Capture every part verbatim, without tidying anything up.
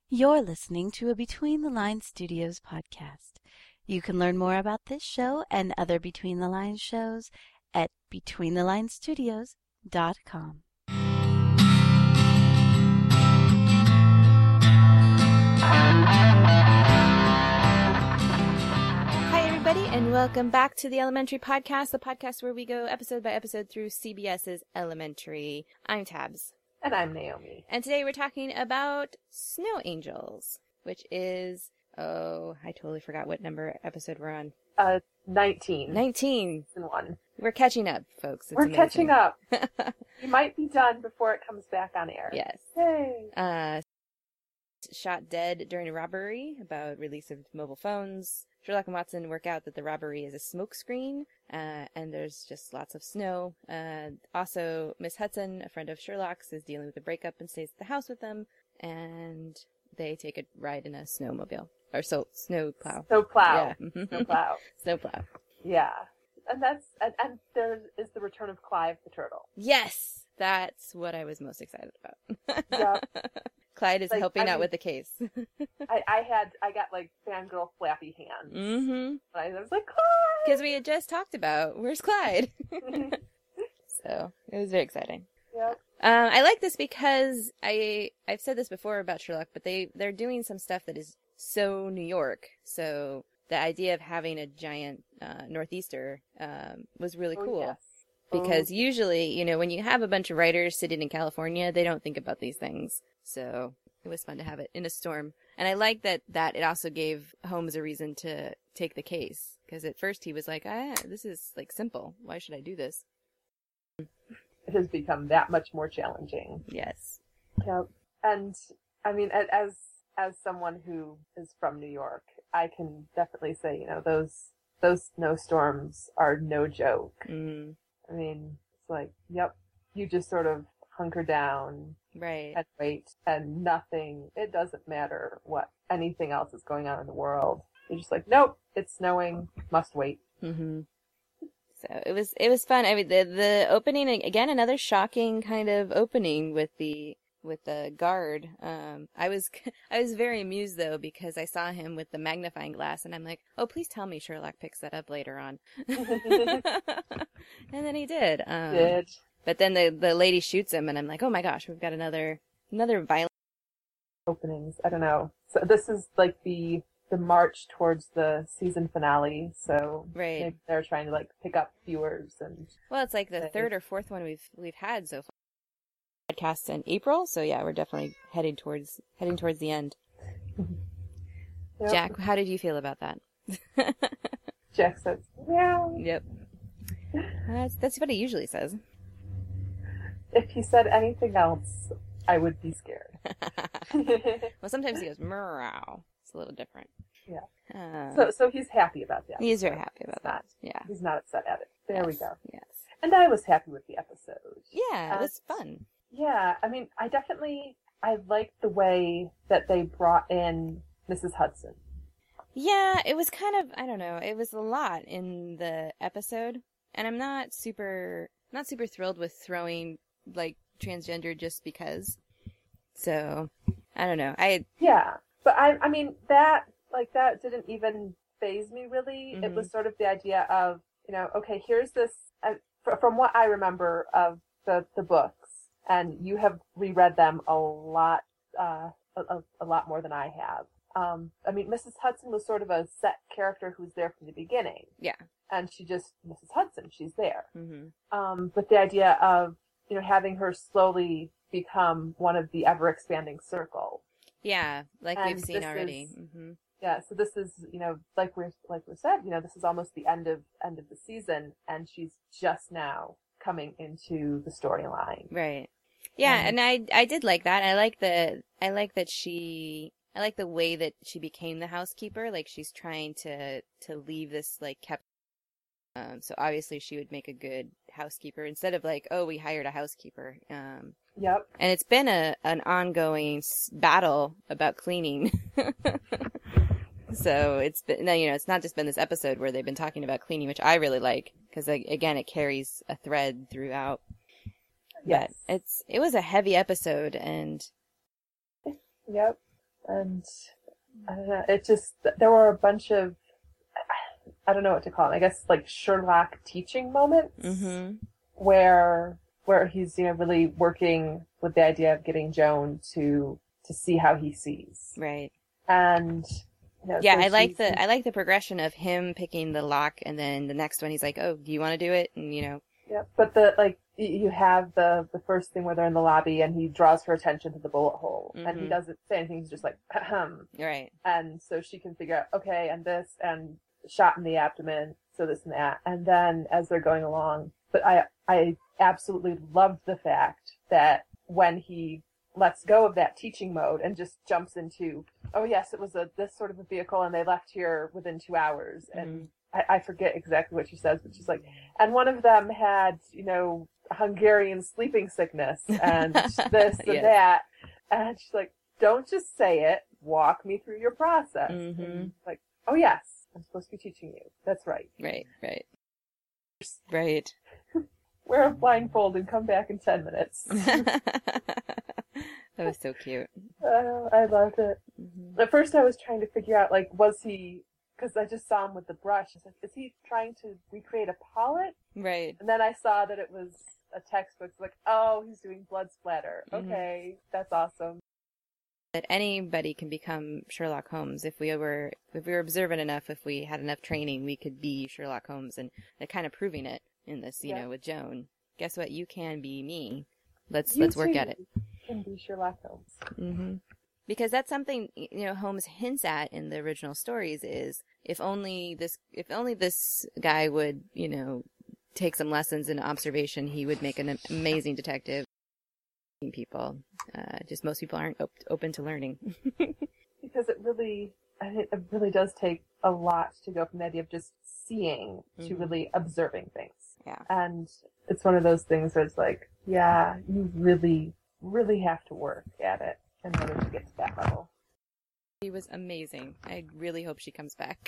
You're listening to a Between the Lines Studios podcast. You can learn more about this show and other Between the Lines shows at between the lines studios dot com. Hi, everybody, and welcome back to the Elementary Podcast, the podcast where we go episode by episode through CBS's Elementary. I'm Tabs. And I'm Naomi. And today we're talking about Snow Angels, which is, oh, I totally forgot what number episode we're on. Uh, nineteen. nineteen. Season one. We're catching up, folks. It's we're amazing. catching up. We might be done before it comes back on air. Yes. Yay. Uh, shot dead during a robbery about release of mobile phones. Sherlock and Watson work out that the robbery is a smokescreen, uh, and there's just lots of snow. Uh, also, Miss Hudson, a friend of Sherlock's, is dealing with a breakup and stays at the house with them, and they take a ride in a snowmobile. Or so, snow plow. Snow plow. Yeah. Snow plow. Snow plow. Yeah. And that's, and, and there is the return of Clive the turtle. Yes! That's what I was most excited about. Yep. Clyde is like, helping I out mean, with the case. I, I had, I got like fangirl flappy hands. Mm-hmm. I was like, Clyde! Because we had just talked about, where's Clyde? So, it was very exciting. Yep. Um, I like this because I, I've said this before about Sherlock, but they, they're doing some stuff that is so New York. So, the idea of having a giant uh, Northeaster um, was really Oh, cool. yes. Because Oh. usually, you know, when you have a bunch of writers sitting in California, they don't think about these things. So it was fun to have it in a storm. And I like that, that it also gave Holmes a reason to take the case. Because at first he was like, ah, this is like simple. Why should I do this? It has become that much more challenging. Yes. Yep. And I mean, a- as as someone who is from New York, I can definitely say, you know, those those snowstorms are no joke. Mm, I mean, it's like, yep, you just sort of hunker down right. and wait, and nothing. It doesn't matter what anything else is going on in the world. You're just like, nope, it's snowing. Must wait. Mm-hmm. So it was it was fun. I mean, the the opening again, another shocking kind of opening with the with the guard. Um, I was I was very amused though because I saw him with the magnifying glass, and I'm like, oh, please tell me Sherlock picks that up later on. And then he did. Um, Did. But then the the lady shoots him, and I'm like, oh my gosh, we've got another another violent Openings. I don't know. So this is like the the march towards the season finale. So right. maybe they're trying to like pick up viewers and. Well, it's like the third or fourth one we've we've had so far. Podcast in April, so yeah, we're definitely heading towards heading towards the end. Yep. Jack, how did you feel about that? Jack says, "Yeah." Yep. That's that's what he usually says. If he said anything else, I would be scared. Well, sometimes he goes meow. It's a little different. Yeah. Uh, So, so he's happy about that. he's very happy about He's not, that. Yeah. He's not upset at it. There yes. we go. Yes. And I was happy with the episode. Yeah, it Uh, was fun. Yeah, I mean, I definitely, I liked the way that they brought in Missus Hudson. Yeah, it was kind of, I don't know, it was a lot in the episode, and I'm not super, not super thrilled with throwing, like, transgender just because. So, I don't know. I, Yeah, but I, I mean, that, like, that didn't even faze me, really. Mhm. It was sort of the idea of, you know, okay, here's this, uh, fr- from what I remember of the, the books, and you have reread them a lot, uh, a, a lot more than I have. Um, I mean, Missus Hudson was sort of a set character who's there from the beginning. yeah. And she just, Missus Hudson, she's there. hmm Um, but the idea of, you know, having her slowly become one of the ever-expanding circle. Yeah, like And we've seen this already. is- hmm Yeah, so this is, you know, like we're, like we said, you know, this is almost the end of, end of the season, and she's just now coming into the storyline. Right. Yeah, Um, and I I did like that. I like the I like that she I like the way that she became the housekeeper. Like she's trying to to leave this like kept. Um, so obviously she would make a good housekeeper instead of like, oh, we hired a housekeeper. Um, Yep. and it's been a an ongoing s- battle about cleaning. So it's been, no, you know, it's not just been this episode where they've been talking about cleaning, which I really like because again, it carries a thread throughout. Yes. But it's it was a heavy episode, and Yep. And I don't know, it just, there were a bunch of, I don't know what to call them, I guess like Sherlock teaching moments Mm-hmm. where where he's, you know, really working with the idea of getting Joan to to see how he sees. Right. And you know, Yeah, so I like she- the I like the progression of him picking the lock, and then the next one he's like, "Oh, do you want to do it?" And you know, Yeah, but the like y- you have the the first thing where they're in the lobby and he draws her attention to the bullet hole and he Mhm. doesn't say anything. He's just like, ahem. right. And so she can figure out, okay, and this and shot in the abdomen, so this and that. And then as they're going along, but I I absolutely loved the fact that when he lets go of that teaching mode and just jumps into, oh yes, it was a this sort of a vehicle and they left here within two hours. And I, I forget exactly what she says, but she's like, and one of them had, you know, Hungarian sleeping sickness and this and Yes. that. And she's like, don't just say it, walk me through your process. Mhm. And like, oh yes, I'm supposed to be teaching you. That's right. Right, right. Right. Wear a blindfold and come back in ten minutes. That was so cute. uh, I loved it. Mhm. At first I was trying to figure out, like, was he, because I just saw him with the brush. I was like, is he trying to recreate a palette? Right. And then I saw that it was a textbook. It's like, oh, he's doing blood splatter. Mhm. Okay, that's awesome. That anybody can become Sherlock Holmes if we were if we were observant enough, if we had enough training, we could be Sherlock Holmes, and they're kind of proving it in this, you Yeah. know, with Joan. Guess what? You can be me. Let's You let's work too at it. Can be Sherlock Holmes. Mm-hmm. Because that's something, you know, Holmes hints at in the original stories is if only this if only this guy would, you know, take some lessons in observation, he would make an amazing detective. People, uh, just most people aren't op- open to learning. Because it really, I mean, it really does take a lot to go from the idea of just seeing to Mhm. really observing things. Yeah. And it's one of those things where it's like, yeah, you really, really have to work at it in order to get to that level. She was amazing. I really hope she comes back.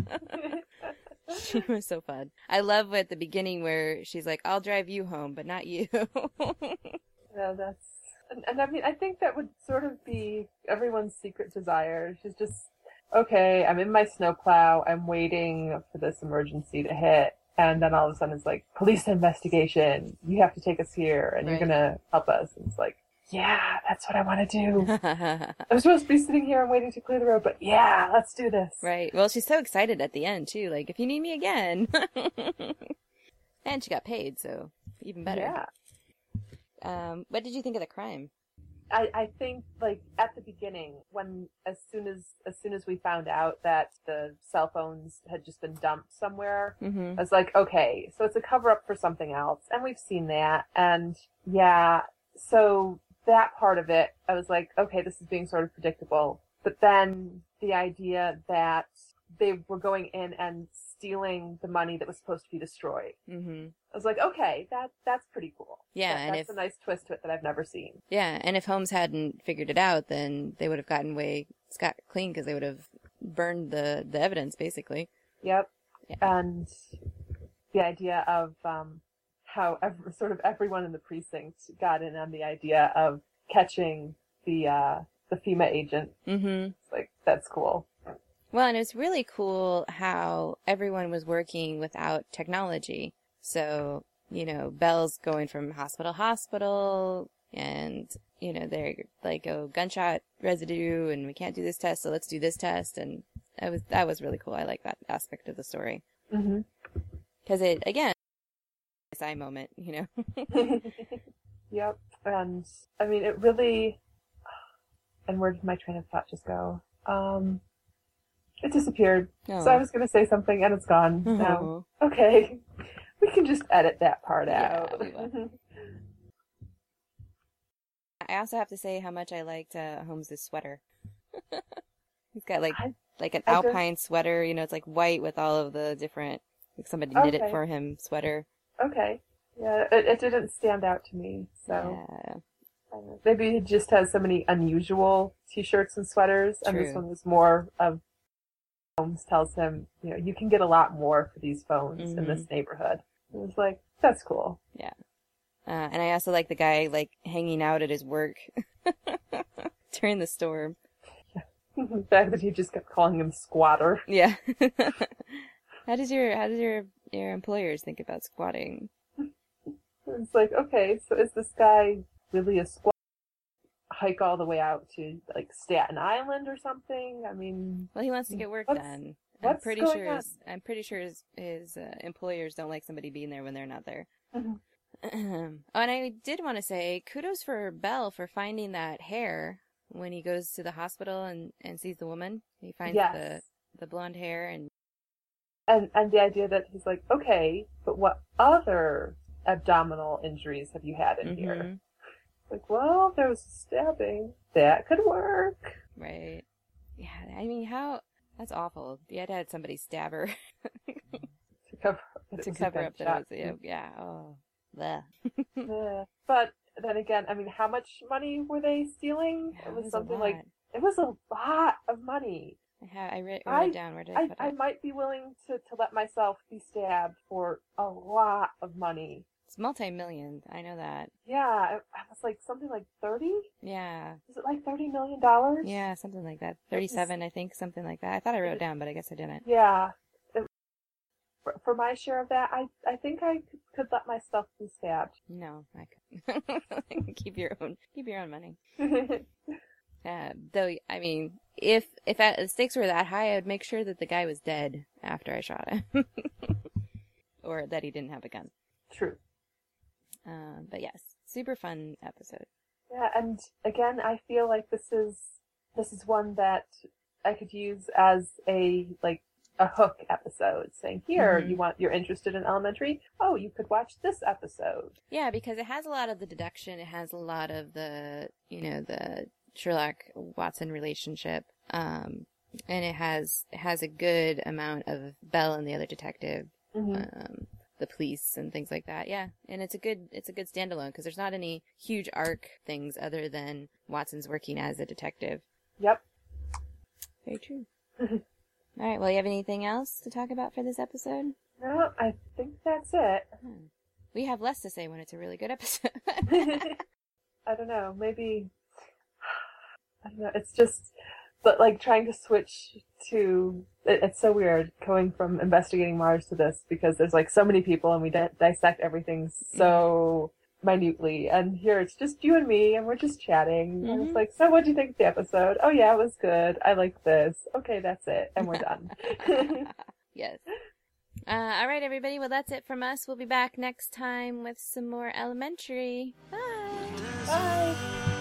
She was so fun. I love at the beginning where she's like, "I'll drive you home, but not you." Yeah, that's, and, and I mean, I think that would sort of be everyone's secret desire. She's just, okay, I'm in my snowplow, I'm waiting for this emergency to hit, and then all of a sudden it's like, police investigation, you have to take us here, and Right. you're gonna help us. And it's like, yeah, that's what I want to do. I'm supposed to be sitting here and waiting to clear the road, but yeah, let's do this. Right. Well, she's so excited at the end too. Like, if you need me again. And she got paid, so even better. Yeah. Um, what did you think of the crime? I, I think like at the beginning when as soon as as soon as we found out that the cell phones had just been dumped somewhere, Mm-hmm. I was like, okay, so it's a cover up for something else, and we've seen that, and yeah, so that part of it, I was like, okay, this is being sort of predictable. But then the idea that they were going in and stealing the money that was supposed to be destroyed, Mm-hmm. I was like, okay, that that's pretty cool. Yeah, That- and that's if a nice twist to it that I've never seen. yeah, and if Holmes hadn't figured it out, then they would have gotten away scot clean because they would have burned the the evidence, basically. Yep. Yeah. And the idea of um, how ev- sort of everyone in the precinct got in on the idea of catching the uh, the FEMA agent. Mm-hmm. It's like, that's cool. Well, and it's really cool how everyone was working without technology. So, you know, Belle's going from hospital to hospital, and, you know, they're like, oh, gunshot residue, and we can't do this test, so let's do this test. And that was, that was really cool. I like that aspect of the story. Mm-hmm. Because it, again, it's a moment, you know? Yep. And, I mean, it really... And where did my train of thought just go? Um, it disappeared. Oh. So I was going to say something, and it's gone now. Okay. We can just edit that part Yeah, out. we will. I also have to say how much I liked uh, Holmes' sweater. He's got like I- like an I just- alpine sweater, you know, it's like white with all of the different, like somebody knit it Okay. for him sweater. Okay. Yeah, it, it didn't stand out to me, so... Yeah. Uh, Maybe he just has so many unusual t-shirts and sweaters, and this True. one was more of Holmes tells him, you know, you can get a lot more for these phones in Mhm. this neighborhood. It was like, that's cool. Uh, and I also like the guy like hanging out at his work during the storm. The fact that you just kept calling him squatter. Yeah. How does your how does your your employers think about squatting? It's like, okay, so is this guy really a squatter? Hike all the way out to like Staten Island or something? I mean, Well, he wants to get work what's, done. What's I'm pretty going sure on? his, I'm pretty sure his, his uh, employers don't like somebody being there when they're not there. Mhm. Oh, and I did want to say kudos for Bell for finding that hair when he goes to the hospital and, and sees the woman. He finds Yes. the the blonde hair and And and the idea that he's like, okay, but what other abdominal injuries have you had in here? Mhm. Like, well, there was stabbing. That could work. Right. Yeah, I mean, how that's awful. You had to have somebody stab her To cover up, that it to was a cover up that gunshot. it was yeah. Oh, bleh. Yeah. But then again, I mean, how much money were they stealing? Yeah, it was a something lot. like, it was a lot of money. I have I wrote, wrote I- it down. Where did I, I, put I it? might be willing to, to let myself be stabbed for a lot of money. It's multi-million. I know that. Yeah, I, I was like, something like thirty? Yeah. Is it like thirty million dollars? Yeah, something like that. thirty-seven, I think, something like that. I thought I wrote it down, but I guess I didn't. Yeah. It, for, for my share of that, I, I think I could, could let myself be stabbed. No, I couldn't. keep your own, keep your own money. Uh, though, I mean, if if that, the stakes were that high, I would make sure that the guy was dead after I shot him, or that he didn't have a gun. True. Um, but yes, super fun episode. Yeah, and again, I feel like this is this is one that I could use as a like a hook episode, saying, "Here, Mhm. you want you're interested in elementary? Oh, you could watch this episode." Yeah, because it has a lot of the deduction. It has a lot of the, you know, the Sherlock Watson relationship, um, and it has it has a good amount of Bell and the other detective, Mm-hmm. um, the police and things like that. Yeah, and it's a good it's a good standalone because there's not any huge arc things other than Watson's working as a detective. Yep. Very true. All right. Well, you have anything else to talk about for this episode? No, I think that's it. Hmm. We have less to say when it's a really good episode. I don't know. Maybe I don't know. It's just, but like trying to switch to. It, it's so weird going from Investigating Mars to this because there's like so many people and we di- dissect everything so minutely. And here it's just you and me and we're just chatting. And Mhm. it's like, so what do you think of the episode? Oh yeah, it was good. I like this. Okay, that's it, and we're done. Yes. Uh, all right, everybody. Well, that's it from us. We'll be back next time with some more elementary. Bye. Bye.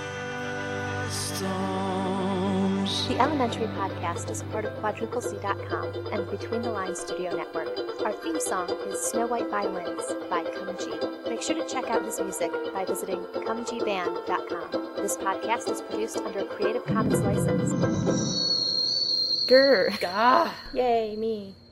The Elementary Podcast is part of quadruple C dot com and Between the Lines Studio Network. Our theme song is Snow White Violins by Come G. Make sure to check out his music by visiting come g band dot com. This podcast is produced under a Creative Commons license. Grr. Gah. Yay, me.